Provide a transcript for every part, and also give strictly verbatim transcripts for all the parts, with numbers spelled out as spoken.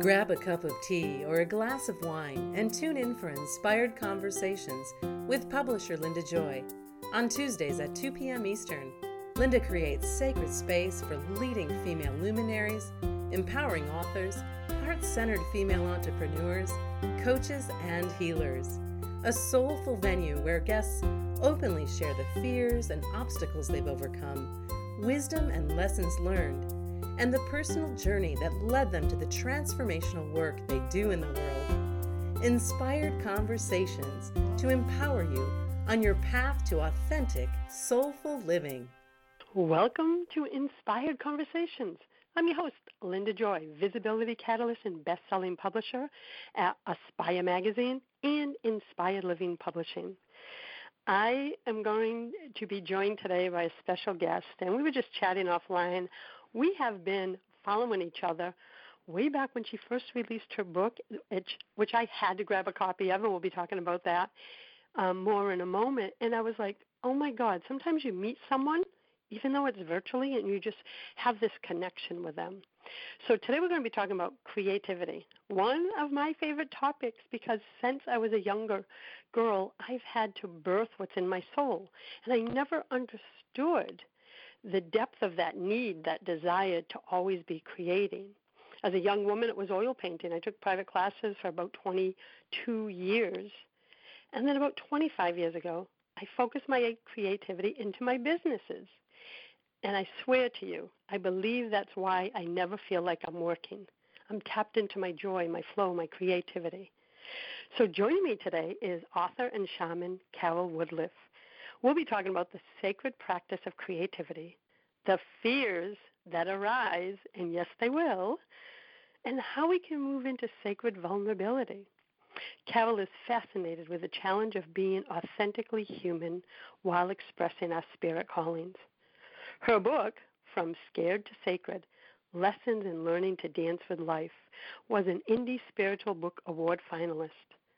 Grab a cup of tea or a glass of wine and tune in for Inspired Conversations with publisher Linda Joy. On Tuesdays at two p.m. Eastern, Linda creates sacred space for leading female luminaries, empowering authors, heart-centered female entrepreneurs, coaches, and healers. A soulful venue where guests openly share the fears and obstacles they've overcome, wisdom and lessons learned, and the personal journey that led them to the transformational work they do in the world. Inspired Conversations to empower you on your path to authentic, soulful living. Welcome to Inspired Conversations. I'm your host, Linda Joy, visibility catalyst and best-selling publisher at Aspire Magazine and Inspired Living Publishing. I am going to be joined today by a special guest, and we were just chatting offline. We have been following each other way back when she first released her book, which, which I had to grab a copy of, and we'll be talking about that um, more in a moment. And I was like, oh, my God, sometimes you meet someone, even though it's virtually, and you just have this connection with them. So today we're going to be talking about creativity, one of my favorite topics, because since I was a younger girl, I've had to birth what's in my soul, and I never understood the depth of that need, that desire to always be creating. As a young woman, it was oil painting. I took private classes for about twenty-two years, and then about twenty-five years ago, I focused my creativity into my businesses. And I swear to you, I believe that's why I never feel like I'm working. I'm tapped into my joy, my flow, my creativity. So joining me today is author and shaman Carol Woodliff. We'll be talking about the sacred practice of creativity, the fears that arise, and yes, they will, and how we can move into sacred vulnerability. Carol is fascinated with the challenge of being authentically human while expressing our spirit callings. Her book, From Scared to Sacred, Lessons in Learning to Dance with Life, was an Indie Spiritual Book Award finalist.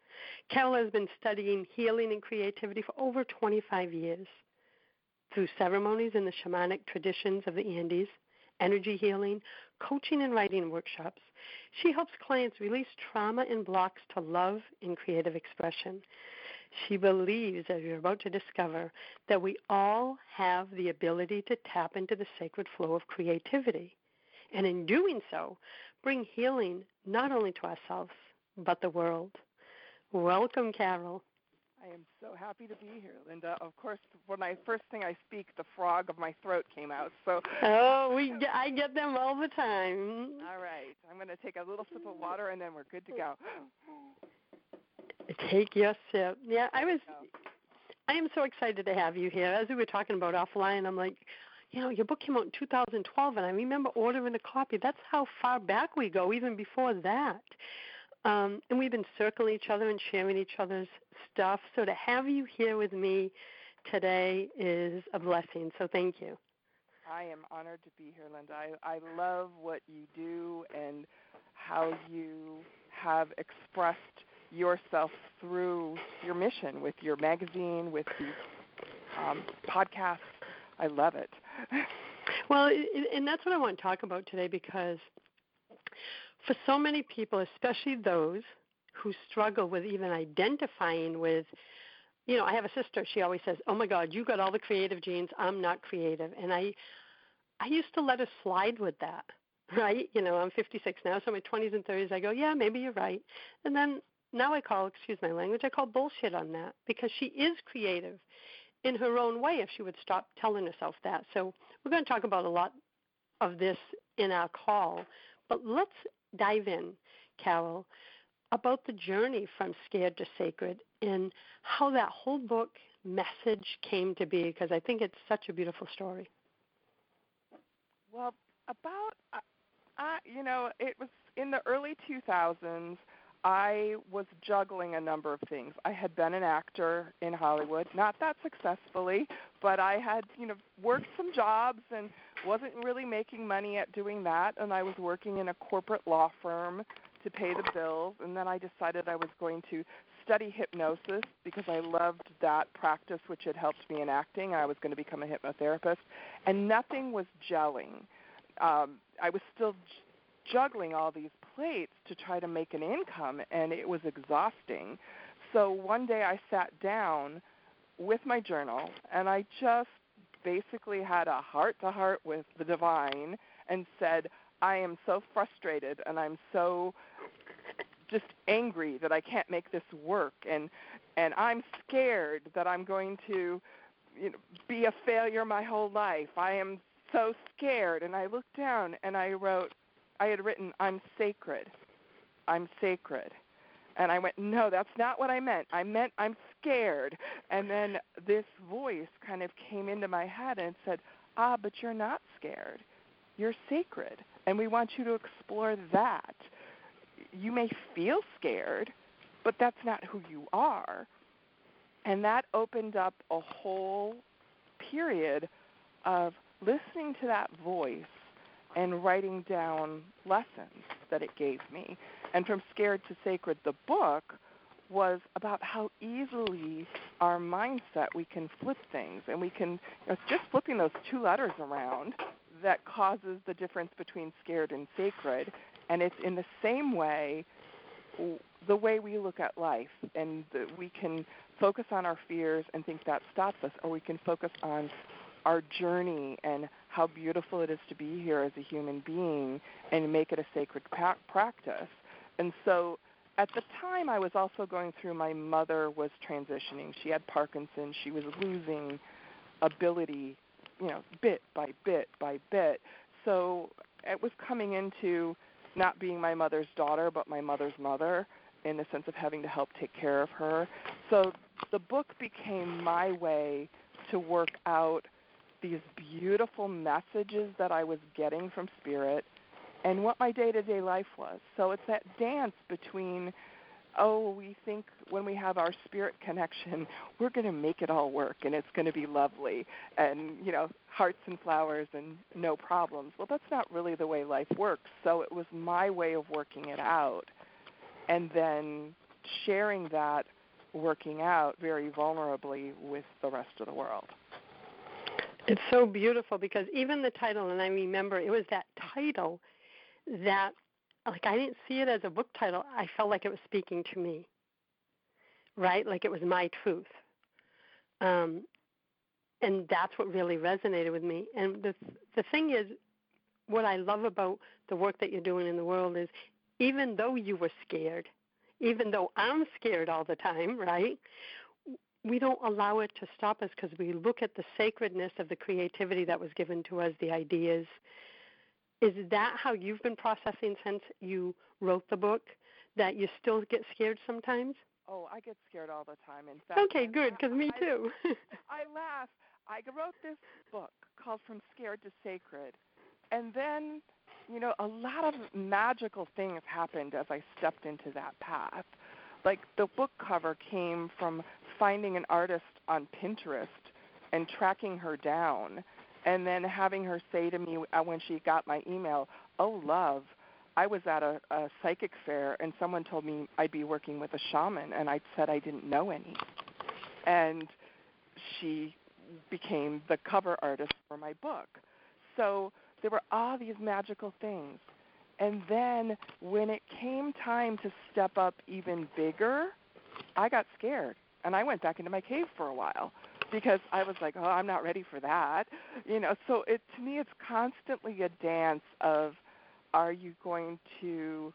Carol has been studying healing and creativity for over twenty-five years. Through ceremonies in the shamanic traditions of the Andes, energy healing, coaching and writing workshops, she helps clients release trauma and blocks to love and creative expression. She believes, as you're about to discover, that we all have the ability to tap into the sacred flow of creativity, and in doing so, bring healing not only to ourselves, but the world. Welcome, Carol. I am so happy to be here, Linda. Of course, when I first thing I speak, the frog of my throat came out. So, oh, we I get them all the time. All right, I'm going to take a little sip of water, and then we're good to go. Take your sip. Yeah, I was. I am so excited to have you here. As we were talking about offline, I'm like, you know, your book came out in two thousand twelve, and I remember ordering a copy. That's how far back we go, even before that. Um, and we've been circling each other and sharing each other's stuff. So to have you here with me today is a blessing. So thank you. I am honored to be here, Linda. I, I love what you do and how you have expressed yourself through your mission with your magazine, with these um, podcasts. I love it. Well, and that's what I want to talk about today, because for so many people, especially those who struggle with even identifying with, you know, I have a sister, she always says, oh, my God, you got all the creative genes, I'm not creative. And I I used to let her slide with that, right? You know, I'm fifty-six now, so in my twenties and thirties, I go, yeah, maybe you're right. And then now I call, excuse my language, I call bullshit on that, because she is creative in her own way if she would stop telling herself that. So we're going to talk about a lot of this in our call. But let's dive in, Carol, about the journey from Scared to Sacred and how that whole book message came to be, because I think it's such a beautiful story. Well, about, uh, uh, you know, it was in the early two thousands, I was juggling a number of things. I had been an actor in Hollywood, not that successfully, but I had, you know, worked some jobs and wasn't really making money at doing that, and I was working in a corporate law firm to pay the bills, and then I decided I was going to study hypnosis because I loved that practice, which had helped me in acting. I was going to become a hypnotherapist, and nothing was gelling. Um, I was still juggling all these plates to try to make an income, and it was exhausting. So one day I sat down with my journal, and I just basically had a heart-to-heart with the divine and said, I am so frustrated, and I'm so just angry that I can't make this work, and and I'm scared that I'm going to, you know, be a failure my whole life. I am so scared. And I looked down and I wrote, I had written, I'm sacred. I'm sacred. And I went, no, that's not what I meant. I meant I'm scared. And then this voice kind of came into my head and said, ah, but you're not scared. You're sacred. And we want you to explore that. You may feel scared, but that's not who you are. And that opened up a whole period of listening to that voice and writing down lessons that it gave me. And From Scared to Sacred, the book, was about how easily our mindset, we can flip things. And we can, you know, just flipping those two letters around that causes the difference between scared and sacred. And it's in the same way, the way we look at life. And the, we can focus on our fears and think that stops us, or we can focus on our journey and how beautiful it is to be here as a human being and make it a sacred pra- practice. And so at the time I was also going through, my mother was transitioning. She had Parkinson's. She was losing ability, you know, bit by bit by bit. So it was coming into not being my mother's daughter, but my mother's mother, in the sense of having to help take care of her. So the book became my way to work out these beautiful messages that I was getting from Spirit and what my day-to-day life was. So it's that dance between, oh, we think when we have our spirit connection, we're going to make it all work and it's going to be lovely and, you know, hearts and flowers and no problems. Well, that's not really the way life works. So it was my way of working it out and then sharing that working out very vulnerably with the rest of the world. It's so beautiful because even the title, and I remember it was that title that, like, I didn't see it as a book title. I felt like it was speaking to me, right? Like it was my truth. Um, and that's what really resonated with me. And the the thing is, what I love about the work that you're doing in the world is, even though you were scared, even though I'm scared all the time, right, we don't allow it to stop us because we look at the sacredness of the creativity that was given to us, the ideas. Is that how you've been processing since you wrote the book, that you still get scared sometimes? Oh, I get scared all the time. In fact, okay, good, because me too. I, I laugh. I wrote this book called From Scared to Sacred, and then, you know, a lot of magical things happened as I stepped into that path. Like the book cover came from finding an artist on Pinterest and tracking her down and then having her say to me when she got my email, oh, love, I was at a, a psychic fair and someone told me I'd be working with a shaman, and I said I didn't know any. And she became the cover artist for my book. So there were all these magical things. And then when it came time to step up even bigger, I got scared. And I went back into my cave for a while because I was like, oh, I'm not ready for that. You know, so it, to me it's constantly a dance of, are you going to,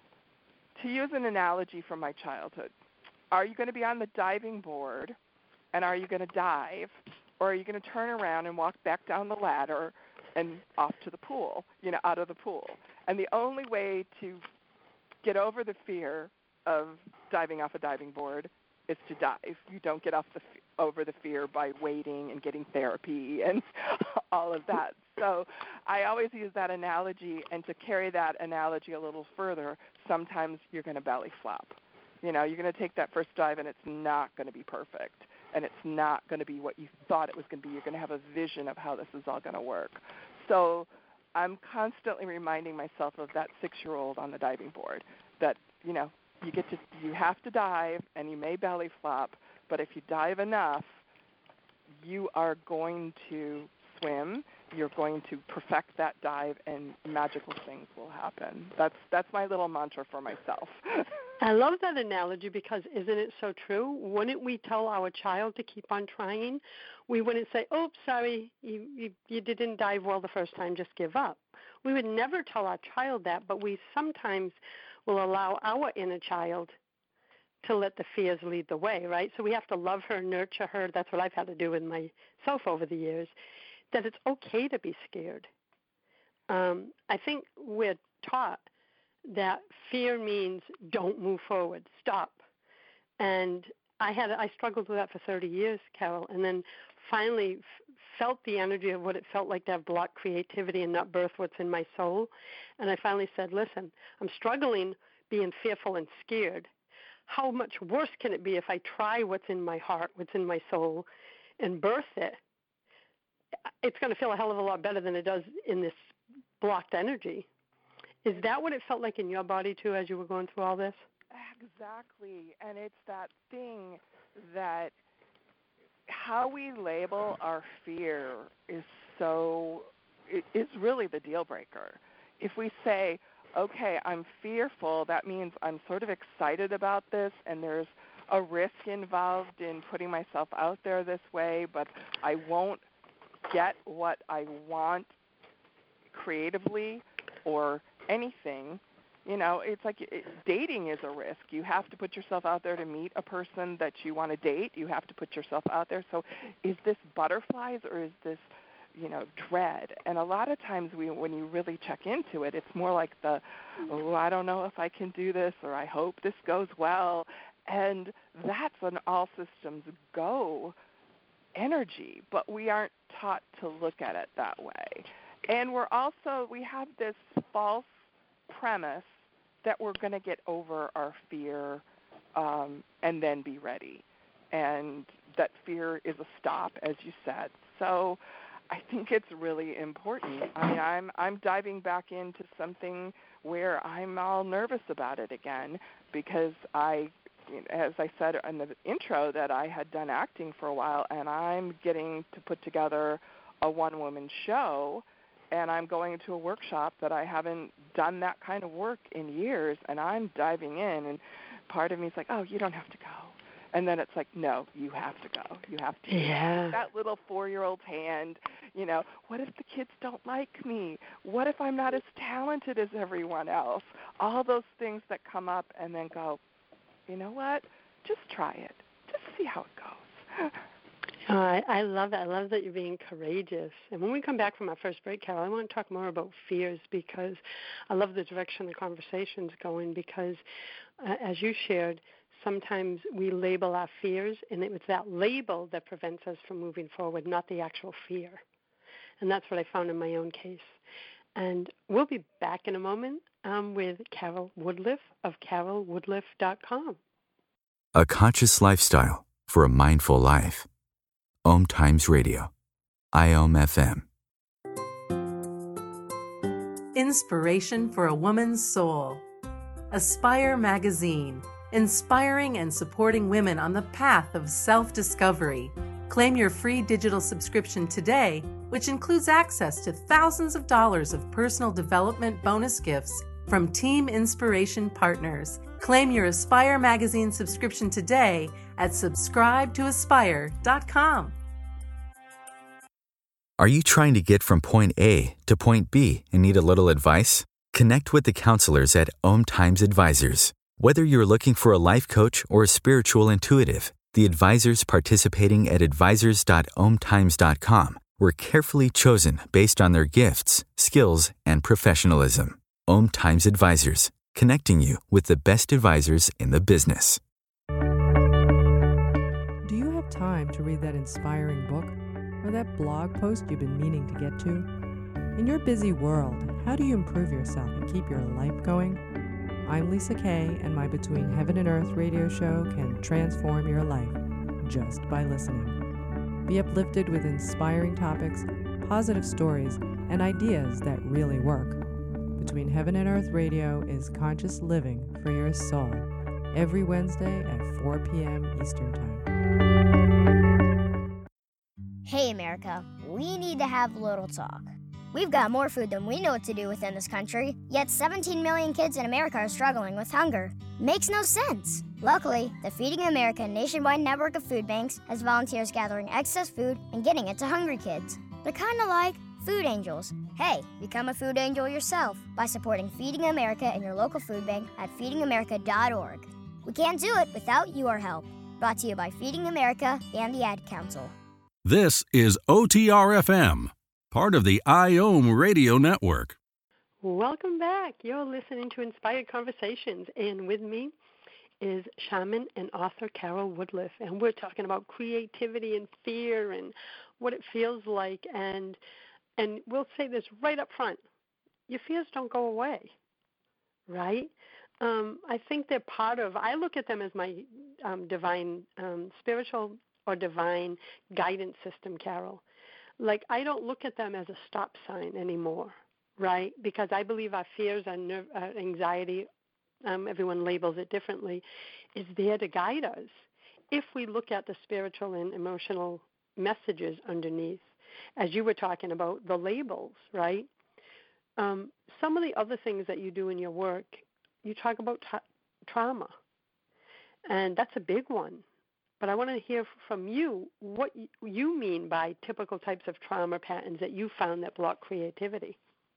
to use an analogy from my childhood, are you going to be on the diving board and are you going to dive, or are you going to turn around and walk back down the ladder and off to the pool, you know, out of the pool? And the only way to get over the fear of diving off a diving board is to dive. You don't get off the over the fear by waiting and getting therapy and all of that. So I always use that analogy, and to carry that analogy a little further, sometimes you're going to belly flop. You know, you're going to take that first dive and it's not going to be perfect, and it's not going to be what you thought it was going to be. You're going to have a vision of how this is all going to work. So I'm constantly reminding myself of that six-year-old on the diving board that, you know, you get to, you have to dive and you may belly flop, but if you dive enough, you are going to swim. you're going to perfect that dive and magical things will happen. That's that's my little mantra for myself. I love that analogy because isn't it so true? Wouldn't we tell our child to keep on trying? We wouldn't say, oops, sorry, you, you, you didn't dive well the first time, just give up. We would never tell our child that, but we sometimes will allow our inner child to let the fears lead the way, right? So we have to love her, nurture her. That's what I've had to do with myself over the years, that it's okay to be scared. Um, I think we're taught that fear means don't move forward, stop. And I had I struggled with that for thirty years, Carol, and then finally f- felt the energy of what it felt like to have blocked creativity and not birth what's in my soul. And I finally said, listen, I'm struggling being fearful and scared. How much worse can it be if I try what's in my heart, what's in my soul, and birth it? It's going to feel a hell of a lot better than it does in this blocked energy. Is that what it felt like in your body, too, as you were going through all this? Exactly. And it's that thing that how we label our fear is so, is really the deal breaker. If we say, okay, I'm fearful, that means I'm sort of excited about this and there's a risk involved in putting myself out there this way, but I won't get what I want creatively or anything. You know, it's like it, dating is a risk. You have to put yourself out there to meet a person that you want to date. You have to put yourself out there. So is this butterflies or is this, you know, dread? And a lot of times we, when you really check into it, it's more like the, oh, I don't know if I can do this, or I hope this goes well. And that's an all systems go energy, but we aren't taught to look at it that way. And we're also, we have this false premise that we're going to get over our fear um, and then be ready, and that fear is a stop, as you said. So I think it's really important. I mean, I'm I'm diving back into something where I'm all nervous about it again because I, as I said in the intro, that I had done acting for a while, and I'm getting to put together a one-woman show. And I'm going to a workshop that I haven't done that kind of work in years, and I'm diving in, and part of me is like, oh, you don't have to go. And then it's like, no, you have to go. You have to. Yeah. That little four-year-old hand, you know, what if the kids don't like me? What if I'm not as talented as everyone else? All those things that come up and then go, you know what, just try it. Just see how it goes. Oh, I, I love that. I love that you're being courageous. And when we come back from our first break, Carol, I want to talk more about fears because I love the direction the conversation's going because, uh, as you shared, sometimes we label our fears, and it's that label that prevents us from moving forward, not the actual fear. And that's what I found in my own case. And we'll be back in a moment um, with Carol Woodliff of carol woodliff dot com. A conscious lifestyle for a mindful life. Om Times Radio, I O M F M. Inspiration for a woman's soul. Aspire Magazine, inspiring and supporting women on the path of self-discovery. Claim your free digital subscription today, which includes access to thousands of dollars of personal development bonus gifts from Team Inspiration partners. Claim your Aspire Magazine subscription today at subscribe to aspire dot com. Are you trying to get from point A to point B and need a little advice? Connect with the counselors at Om Times Advisors. Whether you're looking for a life coach or a spiritual intuitive, the advisors participating at advisors dot om times dot com were carefully chosen based on their gifts, skills, and professionalism. Om Times Advisors, connecting you with the best advisors in the business. Do you have time to read that inspiring book or that blog post you've been meaning to get to? In your busy world, how do you improve yourself and keep your life going? I'm Lisa Kay, and my Between Heaven and Earth radio show can transform your life just by listening. Be uplifted with inspiring topics, positive stories, and ideas that really work. Between Heaven and Earth Radio is conscious living for your soul, every Wednesday at four p.m. Eastern Time. Hey America, we need to have a little talk. We've got more food than we know what to do with in this country, yet seventeen million kids in America are struggling with hunger. Makes no sense. Luckily, the Feeding America nationwide network of food banks has volunteers gathering excess food and getting it to hungry kids. They're kind of like food angels. Hey, become a food angel yourself by supporting Feeding America in your local food bank at feeding america dot org. We can't do it without your help. Brought to you by Feeding America and the Ad Council. This is O T R F M, part of the I O M Radio Network. Welcome back. You're listening to Inspired Conversations, and with me is shaman and author Carol Woodliff, and we're talking about creativity and fear and what it feels like. And and we'll say this right up front: your fears don't go away, right? Um, I think they're part of. I look at them as my um, divine, um, spiritual or divine guidance system, Carol. Like, I don't look at them as a stop sign anymore, right? Because I believe our fears, our nerve, uh, anxiety, um, everyone labels it differently, is there to guide us if we look at the spiritual and emotional messages underneath. As you were talking about, the labels, right? Um, some of the other things that you do in your work, you talk about tra- trauma, and that's a big one. But I want to hear from you what you mean by typical types of trauma patterns that you found that block creativity.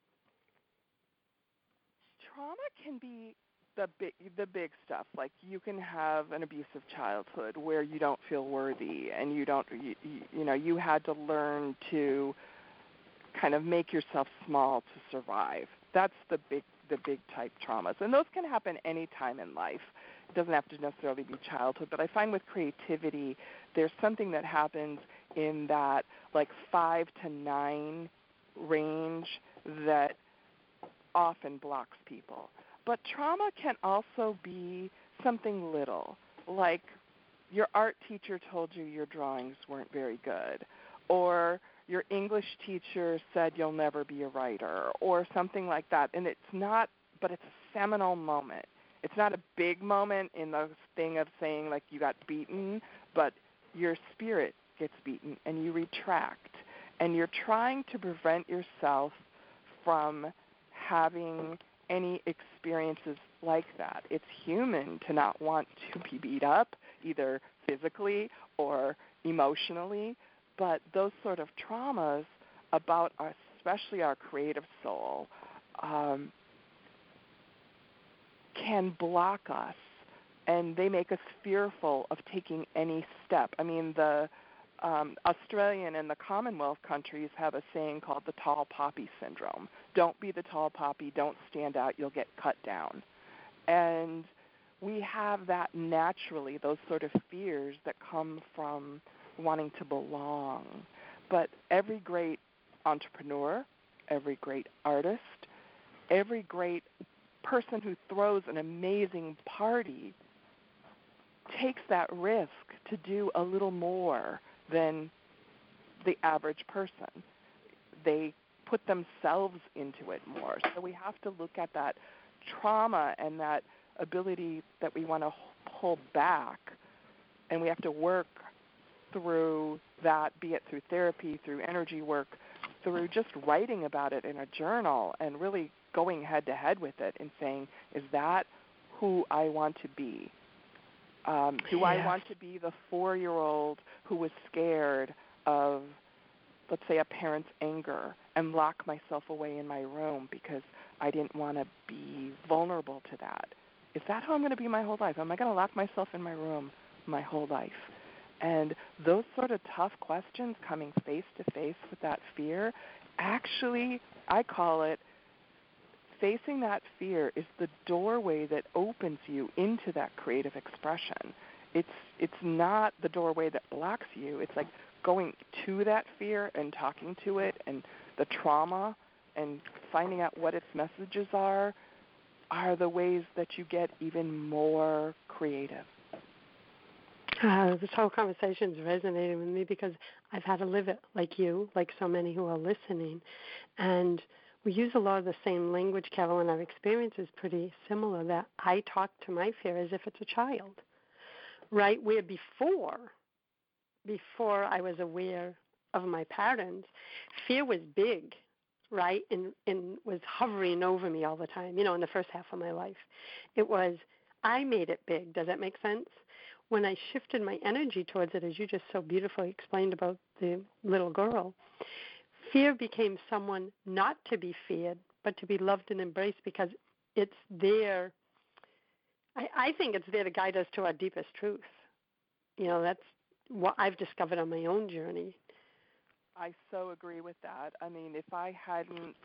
Trauma can be the big, the big stuff. Like, you can have an abusive childhood where you don't feel worthy, and you don't, you, you know, you had to learn to kind of make yourself small to survive. That's the big, the big type traumas, and those can happen any time in life. It doesn't have to necessarily be childhood, but I find with creativity, there's something that happens in that like five to nine range that often blocks people. But trauma can also be something little, like your art teacher told you your drawings weren't very good, or your English teacher said you'll never be a writer, or something like that. And it's not, but it's a seminal moment. It's not a big moment in the thing of saying, like, you got beaten, but your spirit gets beaten and you retract. And you're trying to prevent yourself from having any experiences like that. It's human to not want to be beat up, either physically or emotionally, but those sort of traumas about our, especially our creative soul, um, can block us, and they make us fearful of taking any step. I mean, the um, Australian and the Commonwealth countries have a saying called the tall poppy syndrome. Don't be the tall poppy. Don't stand out. You'll get cut down. And we have that naturally, those sort of fears that come from wanting to belong. But every great entrepreneur, every great artist, every great person who throws an amazing party takes that risk to do a little more than the average person. They put themselves into it more. So we have to look at that trauma and that ability that we want to pull back, and we have to work through that, be it through therapy, through energy work, through just writing about it in a journal and really going head-to-head with it and saying, is that who I want to be? Um, do yeah. I want to be the four-year-old who was scared of, let's say, a parent's anger and lock myself away in my room because I didn't want to be vulnerable to that? Is that how I'm going to be my whole life? Am I going to lock myself in my room my whole life? And those sort of tough questions coming face-to-face with that fear, actually, I call it, facing that fear is the doorway that opens you into that creative expression. It's it's not the doorway that blocks you. It's like going to that fear and talking to it, and the trauma and finding out what its messages are are the ways that you get even more creative. Uh, this whole conversation is resonating with me because I've had to live it like you, like so many who are listening. And we use a lot of the same language, Carol, and our experience is pretty similar, that I talk to my fear as if it's a child, right? Where before, before I was aware of my parents, fear was big, right, and, and was hovering over me all the time, you know, in the first half of my life. It was, I made it big. Does that make sense? When I shifted my energy towards it, as you just so beautifully explained about the little girl, fear became someone not to be feared, but to be loved and embraced, because it's there. I, I think it's there to guide us to our deepest truth. You know, that's what I've discovered on my own journey. I so agree with that. I mean, if I hadn't,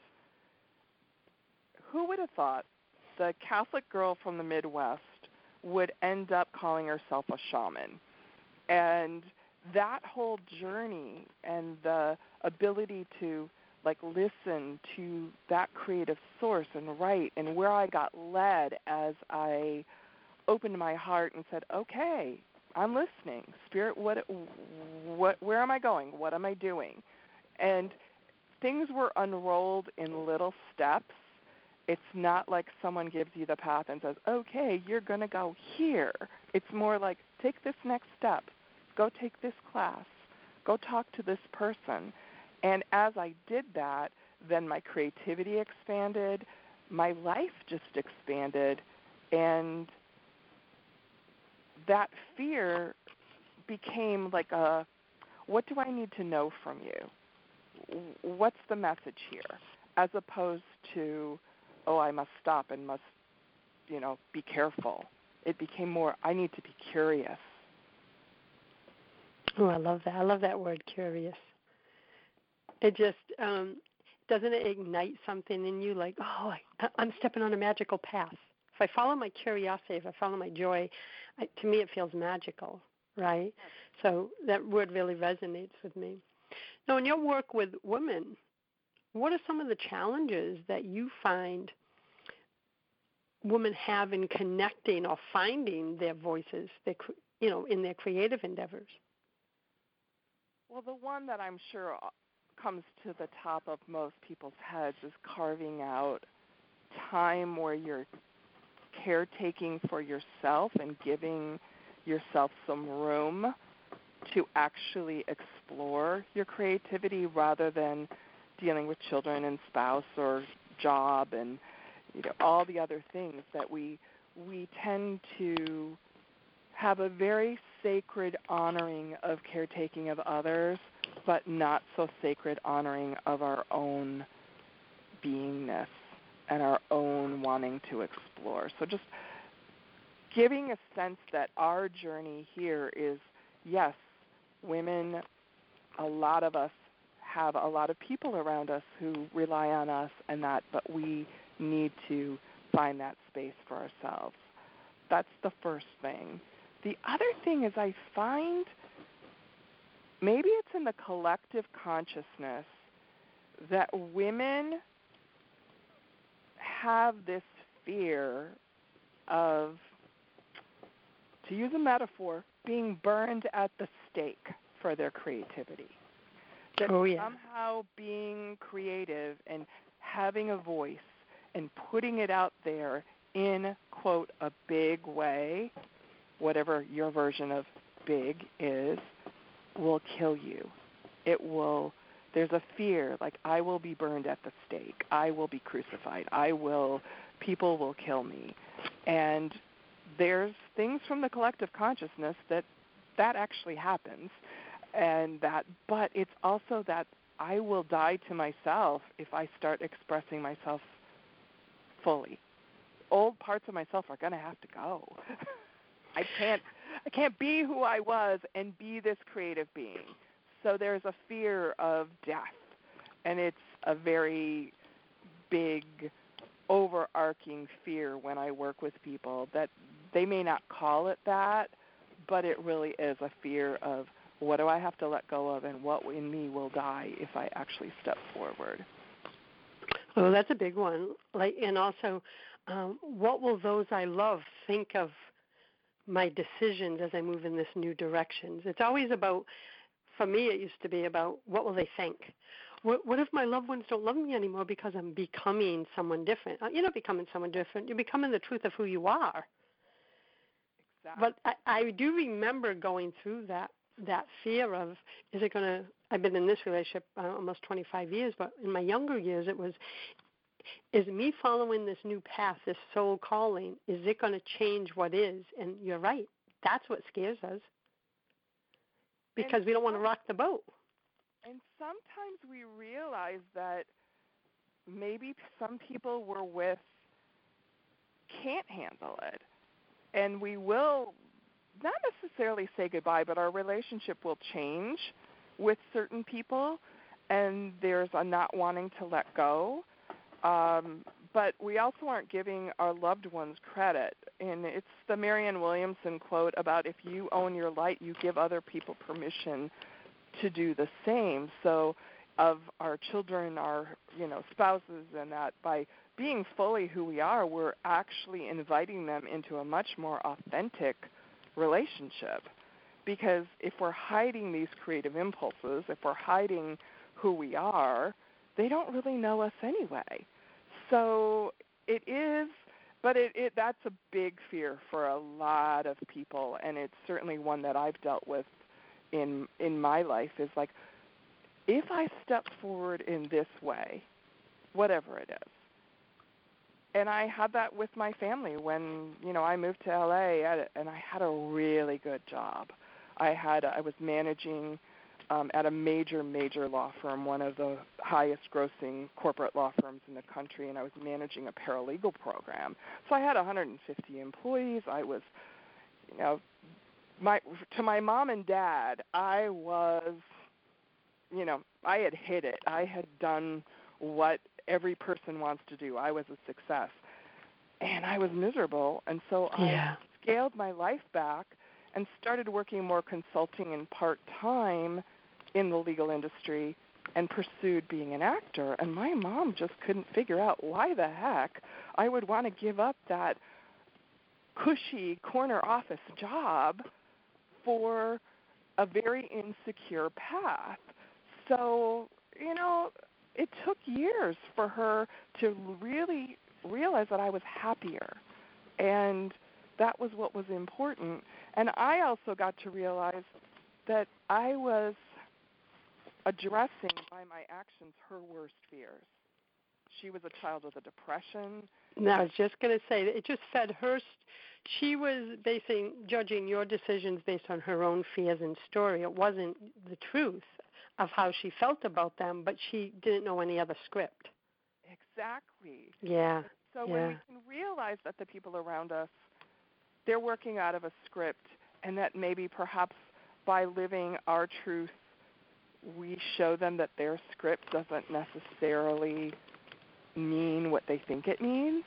who would have thought the Catholic girl from the Midwest would end up calling herself a shaman? And that whole journey and the ability to like listen to that creative source and write, and where I got led as I opened my heart and said, okay, I'm listening. Spirit, what, what, where am I going? What am I doing? And things were unrolled in little steps. It's not like someone gives you the path and says, okay, you're going to go here. It's more like, take this next step. Go take this class. Go talk to this person. And as I did that, then my creativity expanded, my life just expanded, and that fear became like a, what do I need to know from you? What's the message here? As opposed to, oh, I must stop and must, you know, be careful. It became more, I need to be curious. Oh, I love that. I love that word, curious. It just, um, doesn't it ignite something in you like, oh, I, I'm stepping on a magical path. If I follow my curiosity, if I follow my joy, I, to me it feels magical, right? So that word really resonates with me. Now, in your work with women, what are some of the challenges that you find women have in connecting or finding their voices, their, you know, in their creative endeavors? Well, the one that I'm sure comes to the top of most people's heads is carving out time where you're caretaking for yourself and giving yourself some room to actually explore your creativity rather than dealing with children and spouse or job and, you know, all the other things that we we tend to have a very sacred honoring of caretaking of others, but not so sacred honoring of our own beingness and our own wanting to explore. So just giving a sense that our journey here is, yes, women, a lot of us have a lot of people around us who rely on us and that, but we need to find that space for ourselves. That's the first thing. The other thing is I find maybe it's in the collective consciousness that women have this fear of, to use a metaphor, being burned at the stake for their creativity. That oh, yeah. somehow being creative and having a voice and putting it out there in, quote, a big way, whatever your version of big is, will kill you. It will, there's a fear, like I will be burned at the stake. I will be crucified. I will, people will kill me. And there's things from the collective consciousness that that actually happens. And that, but it's also that I will die to myself if I start expressing myself fully. Old parts of myself are going to have to go. I can't I can't be who I was and be this creative being. So there's a fear of death, and it's a very big, overarching fear when I work with people that they may not call it that, but it really is a fear of what do I have to let go of and what in me will die if I actually step forward. Oh, that's a big one. Like, and also, um, what will those I love think of my decisions as I move in this new directions? It's always about, for me it used to be about what will they think? What, what if my loved ones don't love me anymore because I'm becoming someone different? You're not becoming someone different. You're becoming the truth of who you are. Exactly. But I, I do remember going through that, that fear of, is it going to, I've been in this relationship uh, almost twenty-five years, but in my younger years, it was, is me following this new path, this soul calling, is it going to change what is? And you're right. That's what scares us, because and we don't want to rock the boat. And sometimes we realize that maybe some people we're with can't handle it. And we will not necessarily say goodbye, but our relationship will change with certain people, and there's a not wanting to let go. Um, but we also aren't giving our loved ones credit. And it's the Marianne Williamson quote about if you own your light, you give other people permission to do the same. So of our children, our you know spouses, and that by being fully who we are, we're actually inviting them into a much more authentic relationship. Because if we're hiding these creative impulses, if we're hiding who we are, they don't really know us anyway. So it is, but it, it that's a big fear for a lot of people, and it's certainly one that I've dealt with in in my life, is like, if I step forward in this way, whatever it is. And I had that with my family when, you know, I moved to L A and I had a really good job. I had I was managing um, at a major, major law firm, one of the highest grossing corporate law firms in the country, and I was managing a paralegal program. So I had one hundred fifty employees. I was, you know, my to my mom and dad, I was, you know, I had hit it. I had done what every person wants to do. I was a success. And I was miserable, and so Yeah. I scaled my life back and started working more consulting and part-time in the legal industry and pursued being an actor. And my mom just couldn't figure out why the heck I would want to give up that cushy corner office job for a very insecure path. So, you know, it took years for her to really realize that I was happier, and that was what was important. And I also got to realize that I was addressing by my actions her worst fears. She was a child with a depression. No, I was just going to say, it just fed her. She was basically judging your decisions based on her own fears and story. It wasn't the truth of how she felt about them, but she didn't know any other script. Exactly. Yeah. So yeah. when we can realize that the people around us, they're working out of a script, and that maybe perhaps by living our truth, we show them that their script doesn't necessarily mean what they think it means.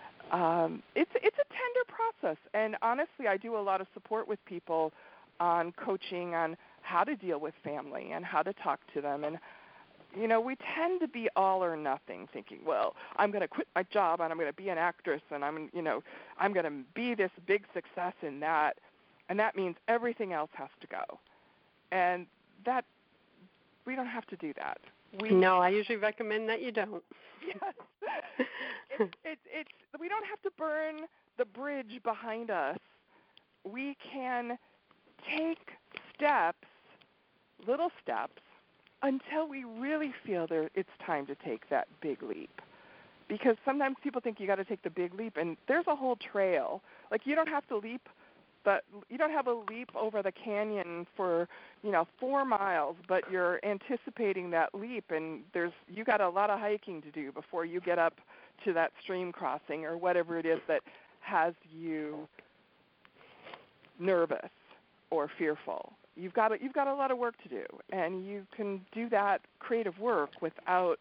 Um, it's it's a tender process, and honestly, I do a lot of support with people on coaching on how to deal with family and how to talk to them. And you know, we tend to be all or nothing, thinking, well, I'm going to quit my job and I'm going to be an actress and I'm, you know, I'm going to be this big success in that, and that means everything else has to go. And that we don't have to do that. We, no, I usually recommend that you don't. Yes. It's, it's, it's, we don't have to burn the bridge behind us. We can take steps, little steps, until we really feel there it's time to take that big leap. Because sometimes people think you got to take the big leap, and there's a whole trail. Like, you don't have to leap, but you don't have a leap over the canyon for, you know, four miles, but you're anticipating that leap, and there's you got a lot of hiking to do before you get up to that stream crossing or whatever it is that has you nervous or fearful. You've got a, you've got a lot of work to do, and you can do that creative work without,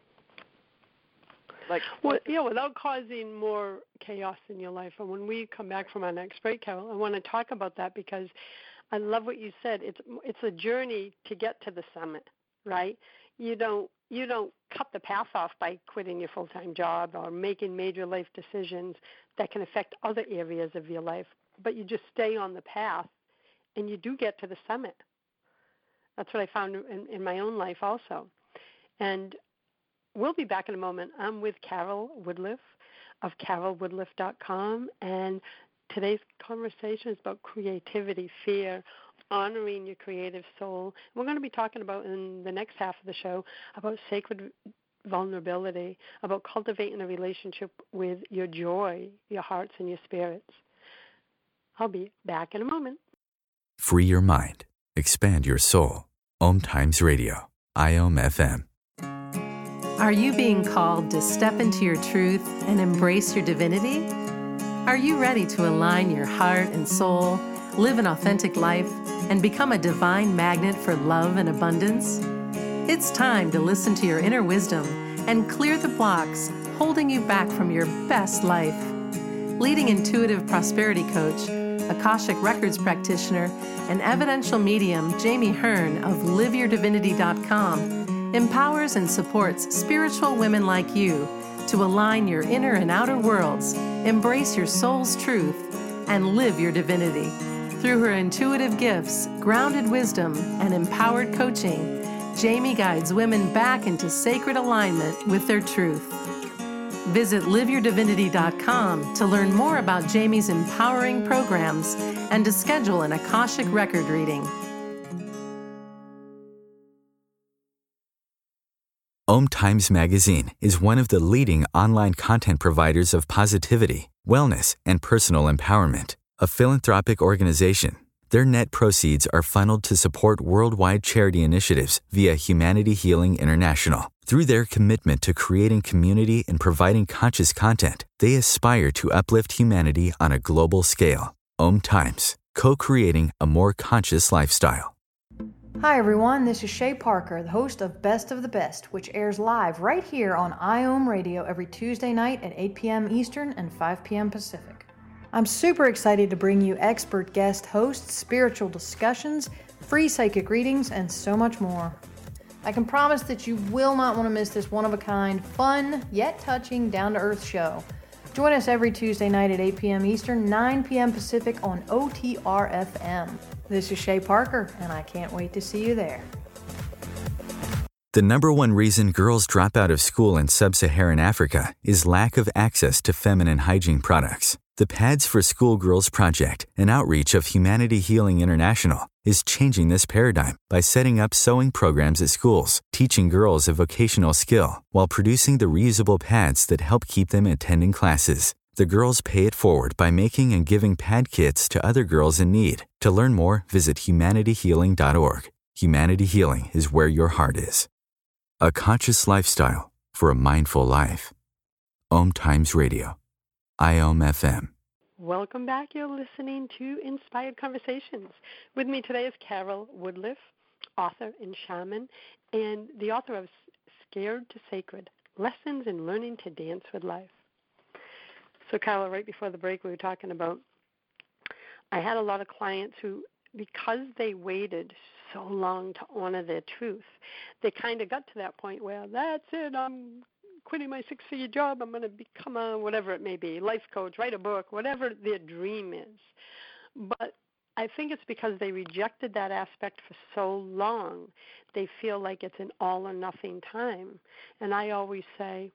like, well, yeah, without causing more chaos in your life. And when we come back from our next break, Carol, I want to talk about that, because I love what you said. It's it's a journey to get to the summit, right? You don't you don't cut the path off by quitting your full-time job or making major life decisions that can affect other areas of your life, but you just stay on the path. And you do get to the summit. That's what I found in, in my own life also. And we'll be back in a moment. I'm with Carol Woodliff of carol woodliff dot com, and today's conversation is about creativity, fear, honoring your creative soul. We're going to be talking about in the next half of the show about sacred vulnerability, about cultivating a relationship with your joy, your hearts, and your spirits. I'll be back in a moment. Free your mind. Expand your soul. Om Times Radio. I O M F M. Are you being called to step into your truth and embrace your divinity? Are you ready to align your heart and soul, live an authentic life, and become a divine magnet for love and abundance? It's time to listen to your inner wisdom and clear the blocks holding you back from your best life. Leading intuitive prosperity coach, Akashic Records practitioner, and evidential medium Jamie Hearn of live your divinity dot com empowers and supports spiritual women like you to align your inner and outer worlds, embrace your soul's truth, and live your divinity. Through her intuitive gifts, grounded wisdom, and empowered coaching, Jamie guides women back into sacred alignment with their truth. Visit live your divinity dot com to learn more about Jamie's empowering programs and to schedule an Akashic record reading. Om Times Magazine is one of the leading online content providers of positivity, wellness, and personal empowerment. A philanthropic organization, their net proceeds are funneled to support worldwide charity initiatives via Humanity Healing International. Through their commitment to creating community and providing conscious content, they aspire to uplift humanity on a global scale. Om Times, co-creating a more conscious lifestyle. Hi everyone, this is Shay Parker, the host of Best of the Best, which airs live right here on I O M Radio every Tuesday night at eight p.m. Eastern and five p.m. Pacific. I'm super excited to bring you expert guest hosts, spiritual discussions, free psychic readings, and so much more. I can promise that you will not want to miss this one-of-a-kind, fun, yet touching, down-to-earth show. Join us every Tuesday night at eight p.m. Eastern, nine p.m. Pacific on O T R F M. This is Shay Parker, and I can't wait to see you there. The number one reason girls drop out of school in sub-Saharan Africa is lack of access to feminine hygiene products. The Pads for Schoolgirls Project, an outreach of Humanity Healing International, is changing this paradigm by setting up sewing programs at schools, teaching girls a vocational skill, while producing the reusable pads that help keep them attending classes. The girls pay it forward by making and giving pad kits to other girls in need. To learn more, visit humanity healing dot org. Humanity Healing is where your heart is. A conscious lifestyle for a mindful life. Om Times Radio. I O M F M. Welcome back. You're listening to Inspired Conversations. With me today is Carol Woodliff, author and shaman, and the author of Scared to Sacred, Lessons in Learning to Dance with Life. So, Carol, right before the break, we were talking about, I had a lot of clients who, because they waited so long to honor their truth, they kind of got to that point where, that's it, I'm quitting my six-figure job, I'm going to become a, whatever it may be, life coach, write a book, whatever their dream is. But I think it's because they rejected that aspect for so long, they feel like it's an all-or-nothing time. And I always say,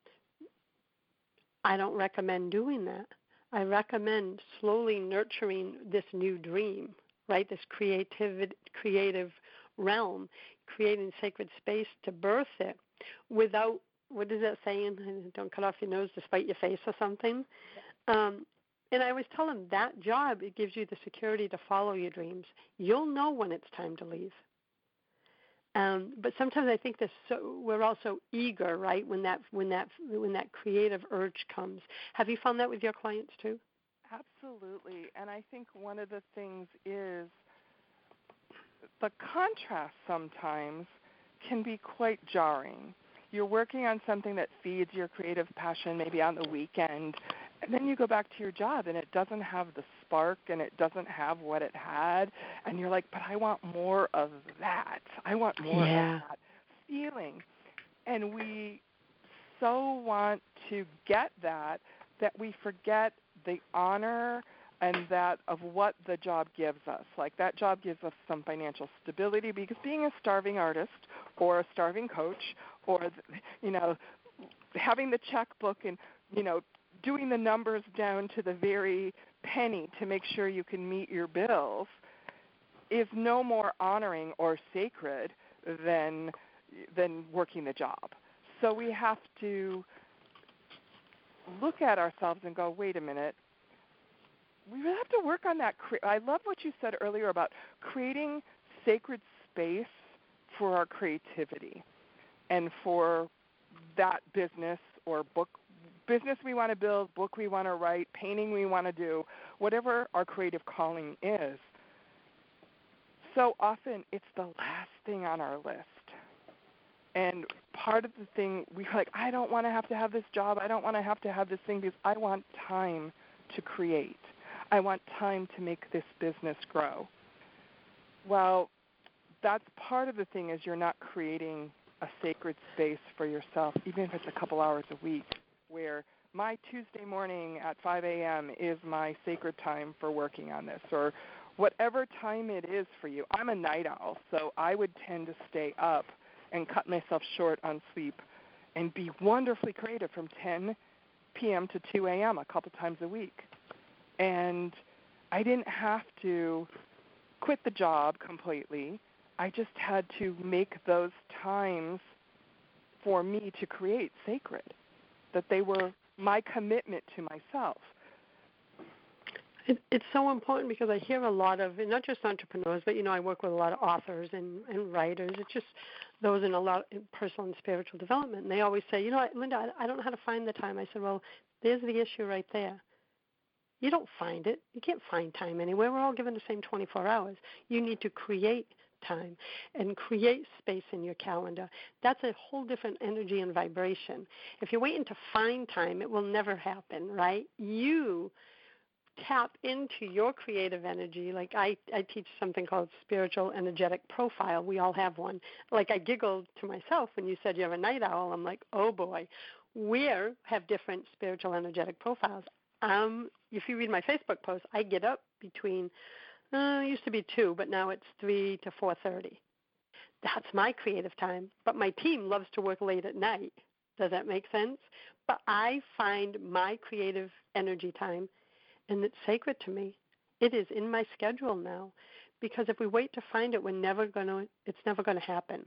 I don't recommend doing that. I recommend slowly nurturing this new dream, right, this creative, creative realm, creating sacred space to birth it without, what is that saying? Don't cut off your nose to spite your face or something. Um, and I always tell them that job, it gives you the security to follow your dreams. You'll know when it's time to leave. Um, but sometimes I think this, so, we're also eager, right, when that when that when that creative urge comes. Have you found that with your clients too? Absolutely, and I think one of the things is the contrast sometimes can be quite jarring. You're working on something that feeds your creative passion maybe on the weekend, and then you go back to your job and it doesn't have the spark and it doesn't have what it had, and you're like, but I want more of that. I want more yeah. of that feeling. And we so want to get that that we forget the honor and that of what the job gives us. Like that job gives us some financial stability, because being a starving artist or a starving coach or, you know, having the checkbook and, you know, doing the numbers down to the very penny to make sure you can meet your bills, is no more honoring or sacred than than working the job. So we have to look at ourselves and go, wait a minute, we really have to work on that. I love what you said earlier about creating sacred space for our creativity and for that business or book business we want to build, book we want to write, painting we want to do, whatever our creative calling is. So often it's the last thing on our list. And part of the thing, we're like, I don't want to have to have this job. I don't want to have to have this thing because I want time to create. I want time to make this business grow. Well, that's part of the thing is you're not creating a sacred space for yourself, even if it's a couple hours a week, where my Tuesday morning at five a.m. is my sacred time for working on this, or whatever time it is for you. I'm a night owl, so I would tend to stay up and cut myself short on sleep and be wonderfully creative from ten p.m. to two a.m. a couple times a week. And I didn't have to quit the job completely. I just had to make those times for me to create sacred, that they were my commitment to myself. It, it's so important because I hear a lot of, and not just entrepreneurs, but, you know, I work with a lot of authors and, and writers. It's just those in a lot in personal and spiritual development. And they always say, you know, Linda, I, I don't know how to find the time. I said, well, there's the issue right there. You don't find it. You can't find time anywhere. We're all given the same twenty-four hours. You need to create time and create space in your calendar. That's a whole different energy and vibration. If you're waiting to find time, it will never happen, right? You tap into your creative energy. Like I, I teach something called spiritual energetic profile. We all have one. Like I giggled to myself when you said you have a night owl. I'm like, oh boy, we have different spiritual energetic profiles. Um, if you read my Facebook post, I get up between, uh, it used to be two, but now it's three to four thirty. That's my creative time. But my team loves to work late at night. Does that make sense? But I find my creative energy time, and it's sacred to me. It is in my schedule now, because if we wait to find it, we're never going to. It's never going to happen.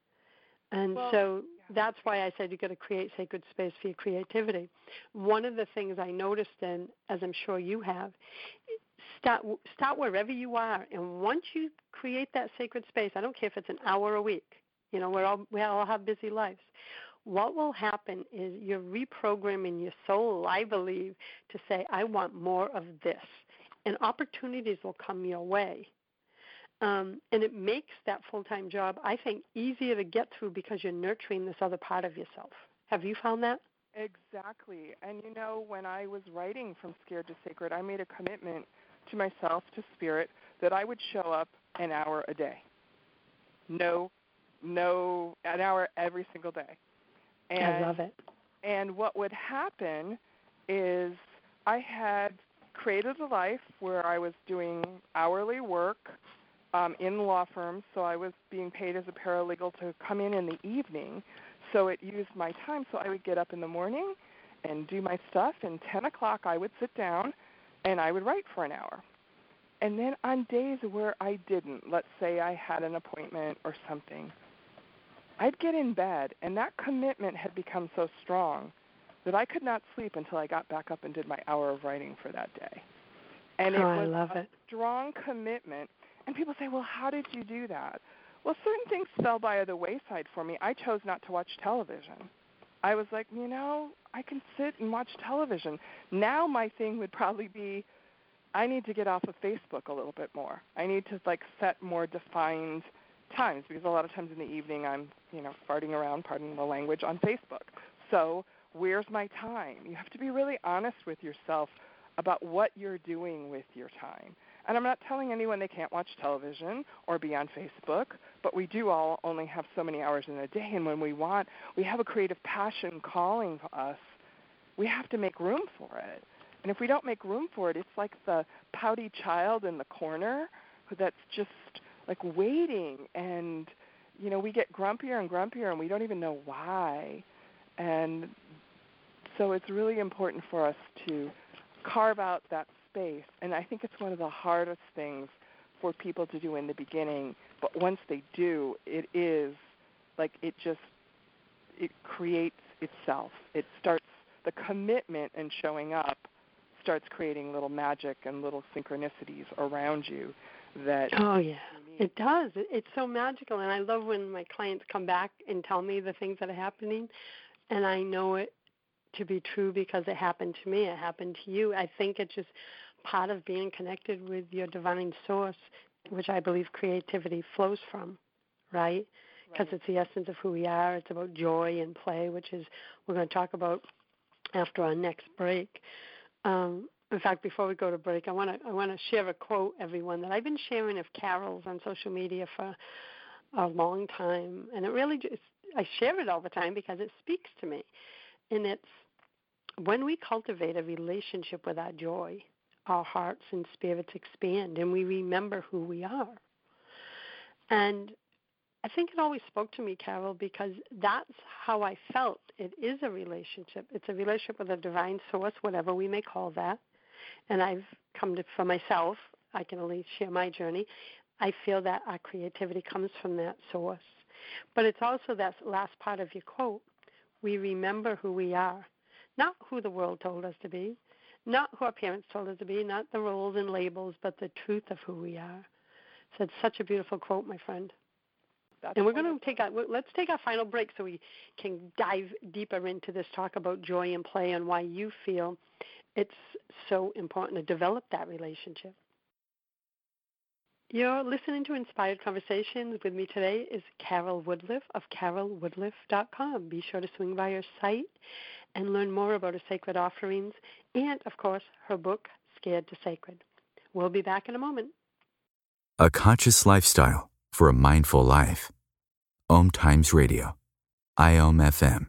And well, so yeah. That's why I said you've got to create sacred space for your creativity. One of the things I noticed, in, as I'm sure you have, start start wherever you are, and once you create that sacred space, I don't care if it's an hour a week. You know, we're all we all have busy lives. What will happen is you're reprogramming your soul, I believe, to say, I want more of this. And opportunities will come your way. Um, and it makes that full-time job, I think, easier to get through because you're nurturing this other part of yourself. Have you found that? Exactly. And, you know, when I was writing From Scared to Sacred, I made a commitment to myself, to Spirit, that I would show up an hour a day. No, no, an hour every single day. And, I love it. And what would happen is I had created a life where I was doing hourly work um, in law firms, so I was being paid as a paralegal to come in in the evening, so it used my time. So I would get up in the morning and do my stuff, and ten o'clock I would sit down and I would write for an hour. And then on days where I didn't, let's say I had an appointment or something, I'd get in bed, and that commitment had become so strong that I could not sleep until I got back up and did my hour of writing for that day. And it oh, was I love a it. strong commitment. And people say, well, how did you do that? Well, certain things fell by the wayside for me. I chose not to watch television. I was like, you know, I can sit and watch television. Now my thing would probably be, I need to get off of Facebook a little bit more. I need to, like, set more defined times, because a lot of times in the evening I'm, you know, farting around, pardon the language, on Facebook. So where's my time? You have to be really honest with yourself about what you're doing with your time. And I'm not telling anyone they can't watch television or be on Facebook, but we do all only have so many hours in a day, and when we want, we have a creative passion calling us, we have to make room for it. And if we don't make room for it, it's like the pouty child in the corner that's just like waiting, and, you know, we get grumpier and grumpier, and we don't even know why. And so it's really important for us to carve out that space, and I think it's one of the hardest things for people to do in the beginning, but once they do, it is like it just, it creates itself. It starts, the commitment and showing up starts creating little magic and little synchronicities around you that. Oh, yeah. It does. It's so magical, and I love when my clients come back and tell me the things that are happening, and I know it to be true because it happened to me. It happened to you. I think it's just part of being connected with your divine source, which I believe creativity flows from, right? Because right. It's the essence of who we are. It's about joy and play, which is we're going to talk about after our next break. Um, In fact, before we go to break, I want to I want to share a quote, everyone, that I've been sharing of Carol's on social media for a long time, and it really just I share it all the time because it speaks to me. And it's when we cultivate a relationship with our joy, our hearts and spirits expand, and we remember who we are. And I think it always spoke to me, Carol, because that's how I felt. It is a relationship. It's a relationship with a divine source, whatever we may call that. And I've come to, for myself, I can only share my journey, I feel that our creativity comes from that source. But it's also that last part of your quote, we remember who we are, not who the world told us to be, not who our parents told us to be, not the roles and labels, but the truth of who we are. So it's such a beautiful quote, my friend. That's and we're wonderful. going to take our, let's take our final break so we can dive deeper into this talk about joy and play and why you feel it's so important to develop that relationship. You're listening to Inspired Conversations. With me today is Carol Woodliff of carol woodliff dot com. Be sure to swing by her site and learn more about her sacred offerings and, of course, her book, Scared to Sacred. We'll be back in a moment. A conscious lifestyle for a mindful life. Om Times Radio. I O M F M.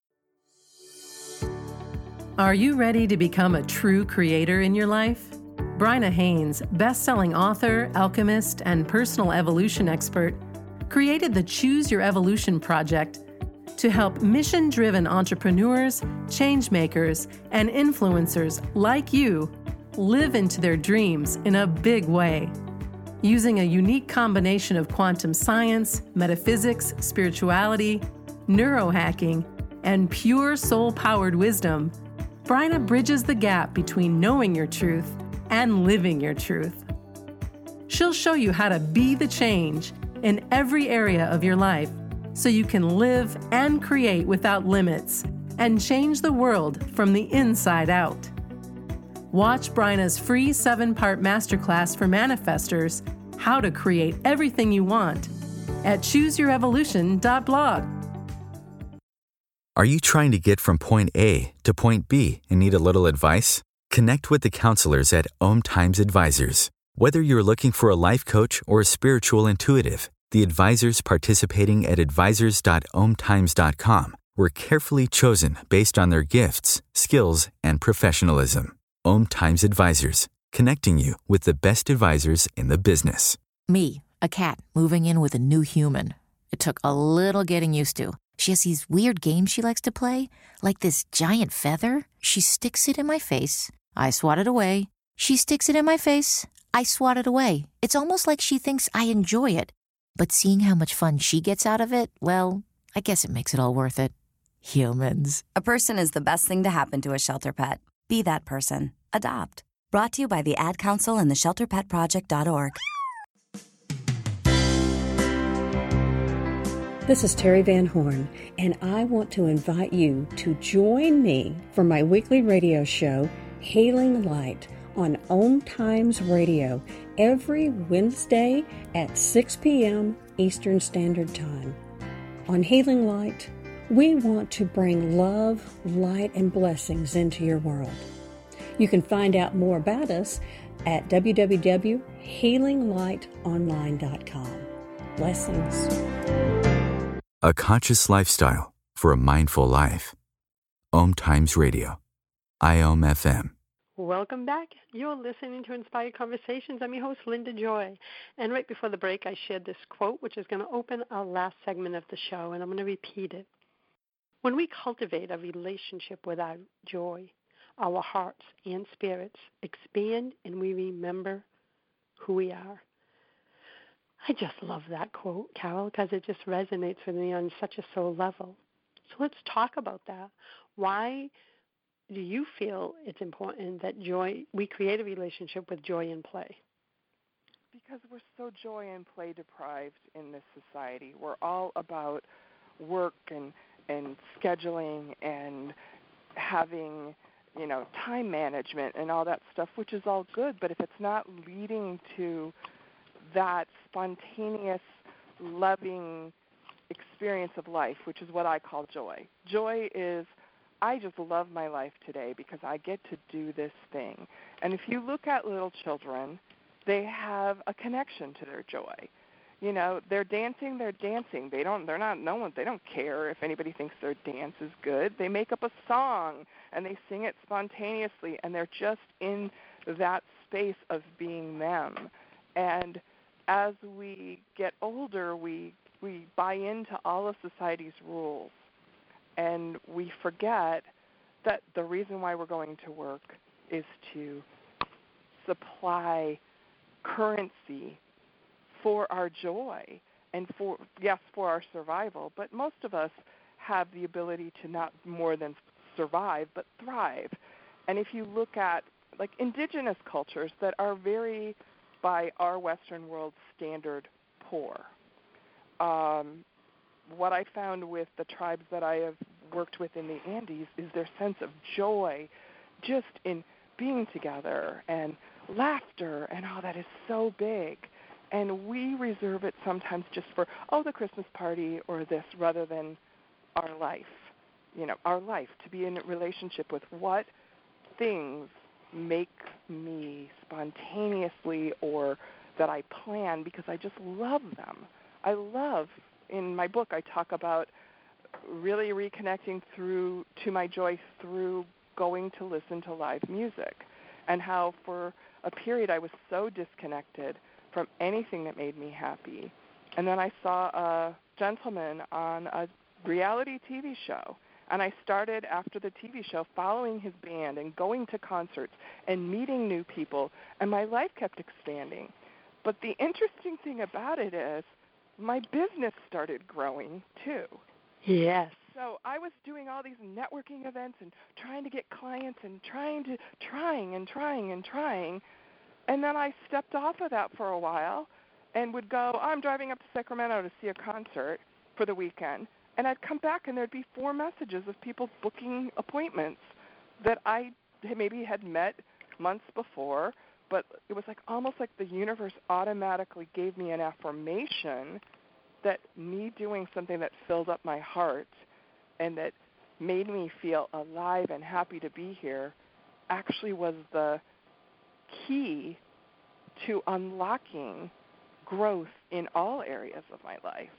Are you ready to become a true creator in your life? Bryna Haynes, best-selling author, alchemist, and personal evolution expert, created the Choose Your Evolution Project to help mission-driven entrepreneurs, change-makers, and influencers like you live into their dreams in a big way. Using a unique combination of quantum science, metaphysics, spirituality, neurohacking, and pure soul-powered wisdom, Bryna bridges the gap between knowing your truth and living your truth. She'll show you how to be the change in every area of your life so you can live and create without limits and change the world from the inside out. Watch Bryna's free seven-part masterclass for manifestors, How to Create Everything You Want, at choose your evolution dot blog. Are you trying to get from point A to point B and need a little advice? Connect with the counselors at Om Times Advisors. Whether you're looking for a life coach or a spiritual intuitive, the advisors participating at advisors dot om times dot com were carefully chosen based on their gifts, skills, and professionalism. Om Times Advisors, connecting you with the best advisors in the business. Me, a cat, moving in with a new human. It took a little getting used to. She has these weird games she likes to play, like this giant feather. She sticks it in my face. I swat it away. She sticks it in my face. I swat it away. It's almost like she thinks I enjoy it. But seeing how much fun she gets out of it, well, I guess it makes it all worth it. Humans. A person is the best thing to happen to a shelter pet. Be that person. Adopt. Brought to you by the Ad Council and the shelter pet project dot org. This is Terry Van Horn, and I want to invite you to join me for my weekly radio show, Hailing Light, on Om Times Radio every Wednesday at six p.m. Eastern Standard Time. On Hailing Light, we want to bring love, light, and blessings into your world. You can find out more about us at w w w dot hailing light online dot com. Blessings. A conscious lifestyle for a mindful life. Om Times Radio. I O M F M. Welcome back. You're listening to Inspired Conversations. I'm your host, Linda Joy. And right before the break, I shared this quote, which is going to open our last segment of the show, and I'm going to repeat it. When we cultivate a relationship with our joy, our hearts and spirits expand, and we remember who we are. I just love that quote, Carol, because it just resonates with me on such a soul level. So let's talk about that. Why do you feel it's important that joy, we create a relationship with joy and play? Because we're so joy and play deprived in this society. We're all about work and, and scheduling and having, you know, time management and all that stuff, which is all good. But if it's not leading to that spontaneous, loving experience of life, which is what I call joy. Joy is, I just love my life today because I get to do this thing. And if you look at little children, they have a connection to their joy. You know, they're dancing, they're dancing. They don't, they're not, no one, they don't care if anybody thinks their dance is good. They make up a song and they sing it spontaneously, and they're just in that space of being them. And as we get older, we we buy into all of society's rules, and we forget that the reason why we're going to work is to supply currency for our joy and for, yes, for our survival. But most of us have the ability to not more than survive, but thrive. And if you look at, like, indigenous cultures that are very, by our Western world standard, poor. Um, what I found with the tribes that I have worked with in the Andes is their sense of joy just in being together, and laughter and all that is so big. And we reserve it sometimes just for, oh, the Christmas party or this, rather than our life. You know, our life, to be in a relationship with what things make me spontaneously or that I plan because I just love them. I love, in my book, I talk about really reconnecting through to my joy through going to listen to live music, and how for a period I was so disconnected from anything that made me happy. And then I saw a gentleman on a reality T V show, and I started after the T V show following his band and going to concerts and meeting new people, and my life kept expanding. But the interesting thing about it is my business started growing too. Yes. So I was doing all these networking events and trying to get clients and trying to, trying and trying and trying. And then I stepped off of that for a while and would go, oh, I'm driving up to Sacramento to see a concert for the weekend. And I'd come back and there'd be four messages of people booking appointments that I maybe had met months before. But it was like almost like the universe automatically gave me an affirmation that me doing something that filled up my heart and that made me feel alive and happy to be here actually was the key to unlocking growth in all areas of my life.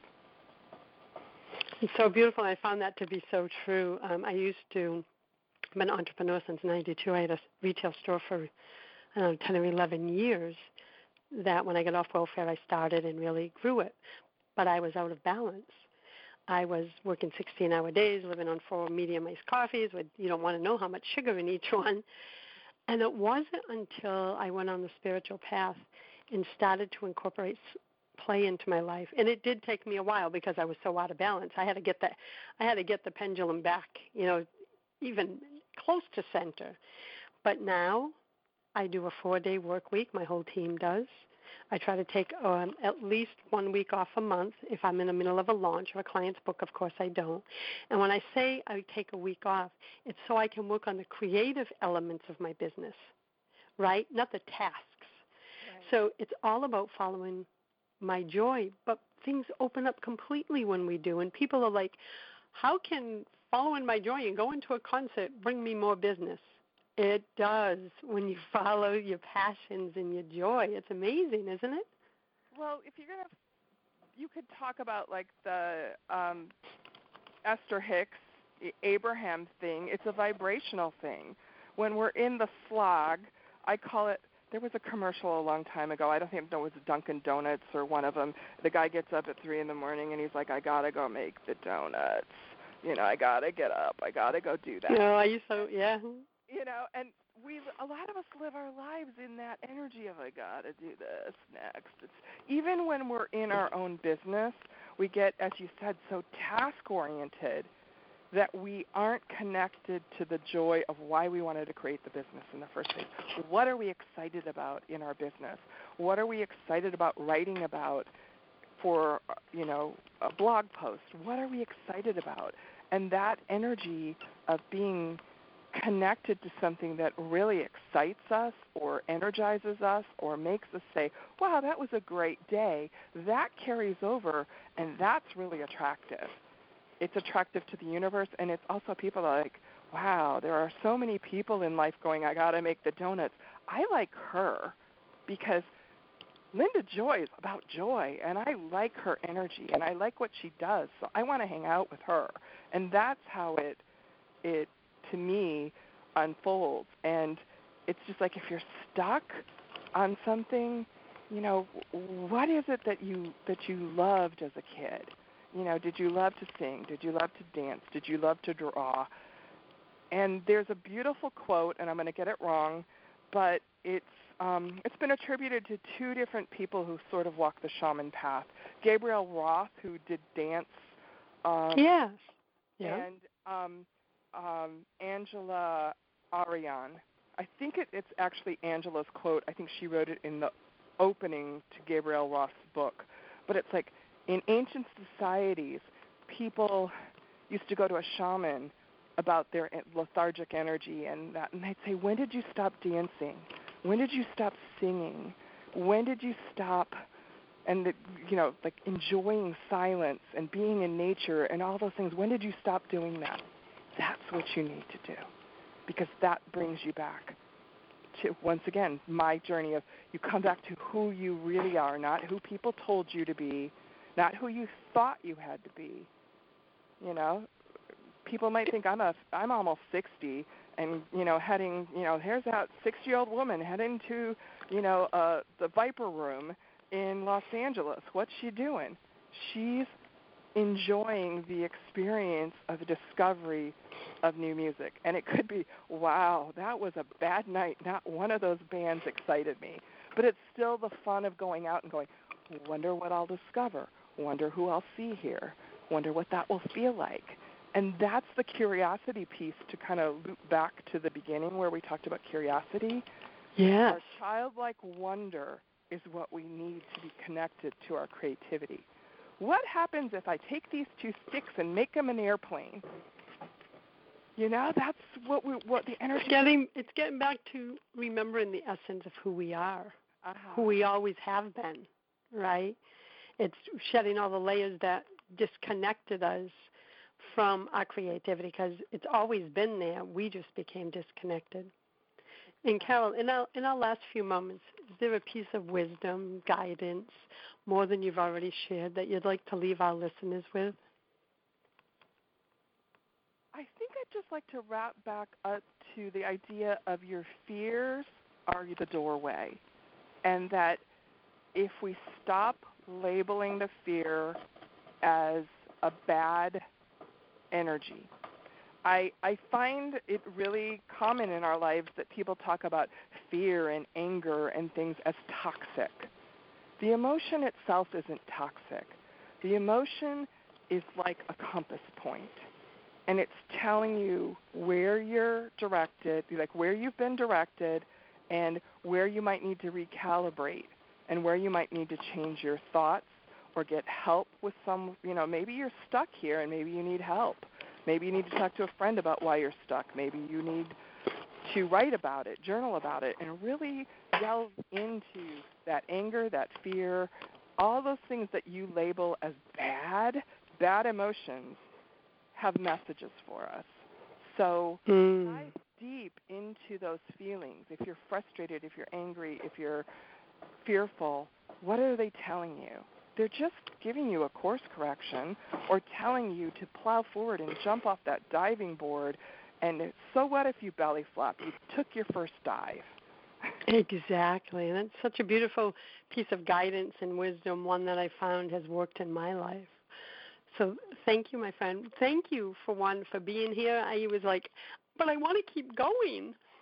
It's so beautiful. I found that to be so true. Um, I used to, I've been an entrepreneur since ninety-two. I had a retail store for, I don't know, ten or eleven years that when I got off welfare, I started and really grew it. But I was out of balance. I was working sixteen-hour days, living on four medium-iced coffees with, you don't want to know how much sugar in each one. And it wasn't until I went on the spiritual path and started to incorporate play into my life. And it did take me a while because I was so out of balance. I had to get the, I had to get the pendulum back, you know, even close to center. But now I do a four-day work week. My whole team does. I try to take um, at least one week off a month. If I'm in the middle of a launch of a client's book, of course I don't. And when I say I take a week off, it's so I can work on the creative elements of my business, right? Not the tasks. Right. So it's all about following my joy, but things open up completely when we do. And people are like, how can following my joy and going to a concert bring me more business? It does when you follow your passions and your joy. It's amazing, isn't it? Well, if you're going to, you could talk about like the um, Esther Hicks, Abraham thing. It's a vibrational thing. When we're in the slog, I call it, there was a commercial a long time ago. I don't think it was Dunkin' Donuts or one of them. The guy gets up at three in the morning and he's like, I got to go make the donuts. You know, I got to get up. I got to go do that. No, I used to, yeah. You know, and we a lot of us live our lives in that energy of I gotta do this next. It's even when we're in our own business, we get, as you said, so task oriented that we aren't connected to the joy of why we wanted to create the business in the first place. What are we excited about in our business? What are we excited about writing about for, you know, a blog post? What are we excited about? And that energy of being connected to something that really excites us or energizes us or makes us say, wow, that was a great day, that carries over, and that's really attractive. It's attractive to the universe, and it's also people are like, wow, there are so many people in life going, I got to make the donuts. I like her because Linda Joy is about joy, and I like her energy, and I like what she does, so I want to hang out with her. And that's how it, it to me, unfolds. And it's just like if you're stuck on something, you know, what is it that you that you loved as a kid? You know, did you love to sing? Did you love to dance? Did you love to draw? And there's a beautiful quote, and I'm going to get it wrong, but it's um, it's been attributed to two different people who sort of walk the shaman path. Gabriel Roth, who did dance. Um, yes. Yeah. And um, um, Angela Ariane. I think it, it's actually Angela's quote. I think she wrote it in the opening to Gabriel Roth's book. But it's like, in ancient societies, people used to go to a shaman about their lethargic energy and that, and they'd say, when did you stop dancing? When did you stop singing? When did you stop, and the, you know, like enjoying silence and being in nature and all those things? When did you stop doing that? That's what you need to do, because that brings you back to, once again, my journey of you come back to who you really are, not who people told you to be, not who you thought you had to be. You know, people might think I'm a I'm almost sixty, and you know, heading, you know, here's that sixty-year-old woman heading to, you know, uh, the Viper Room in Los Angeles. What's she doing? She's enjoying the experience of the discovery of new music. And it could be, wow, that was a bad night. Not one of those bands excited me. But it's still the fun of going out and going, wonder what I'll discover. Wonder who I'll see here. Wonder what that will feel like. And that's the curiosity piece, to kind of loop back to the beginning where we talked about curiosity. Yes. Our childlike wonder is what we need to be connected to our creativity. What happens if I take these two sticks and make them an airplane? You know, that's what we, what the energy. It's getting it's getting back to remembering the essence of who we are, uh-huh. who we always have been, right? It's shedding all the layers that disconnected us from our creativity, because it's always been there. We just became disconnected. And Carol, in our in our last few moments, is there a piece of wisdom, guidance, more than you've already shared, that you'd like to leave our listeners with? I think I'd just like to wrap back up to the idea of your fears are the doorway, and that if we stop labeling the fear as a bad energy. I, I find it really common in our lives that people talk about fear and anger and things as toxic. The emotion itself isn't toxic. The emotion is like a compass point, and it's telling you where you're directed, like where you've been directed, and where you might need to recalibrate, and where you might need to change your thoughts or get help with some, you know, maybe you're stuck here and maybe you need help. Maybe you need to talk to a friend about why you're stuck. Maybe you need to write about it, journal about it, and really delve into that anger, that fear, all those things that you label as bad, bad emotions have messages for us. So mm. dive deep into those feelings. If you're frustrated, if you're angry, if you're fearful, what are they telling you? They're just giving you a course correction or telling you to plow forward and jump off that diving board. And so what if you belly flop? You took your first dive. Exactly. And that's such a beautiful piece of guidance and wisdom, one that I found has worked in my life. So thank you, my friend. Thank you, for one, for being here. I was like, but I want to keep going.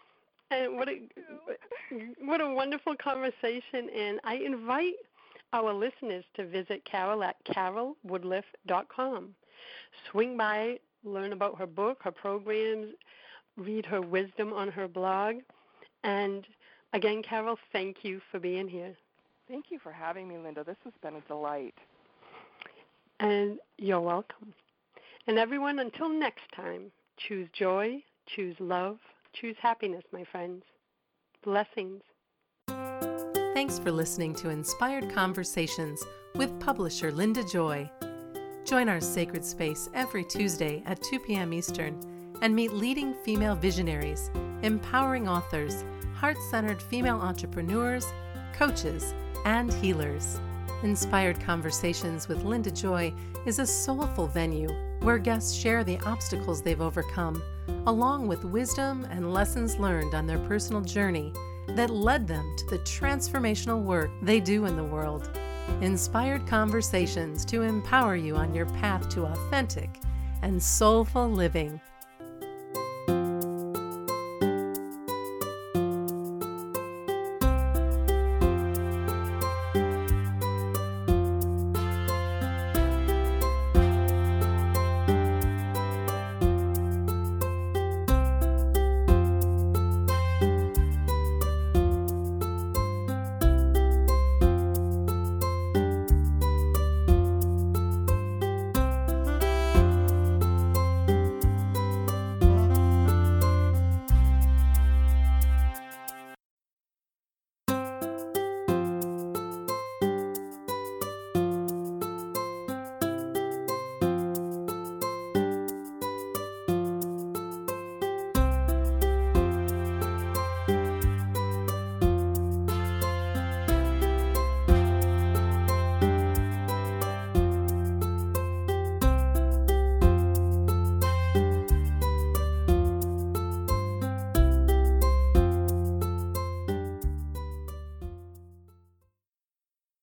And what a what a wonderful conversation. And I invite our listeners to visit Carol at carol woodliff dot com. Swing by, learn about her book, her programs, read her wisdom on her blog. And again, Carol, thank you for being here. Thank you for having me, Linda. This has been a delight. And you're welcome. And everyone, until next time, choose joy, choose love, choose happiness, my friends. Blessings. Thanks for listening to Inspired Conversations with publisher Linda Joy. Join our sacred space every Tuesday at two p.m. Eastern and meet leading female visionaries, empowering authors, heart-centered female entrepreneurs, coaches, and healers. Inspired Conversations with Linda Joy is a soulful venue where guests share the obstacles they've overcome, along with wisdom and lessons learned on their personal journey that led them to the transformational work they do in the world. Inspired Conversations to empower you on your path to authentic and soulful living.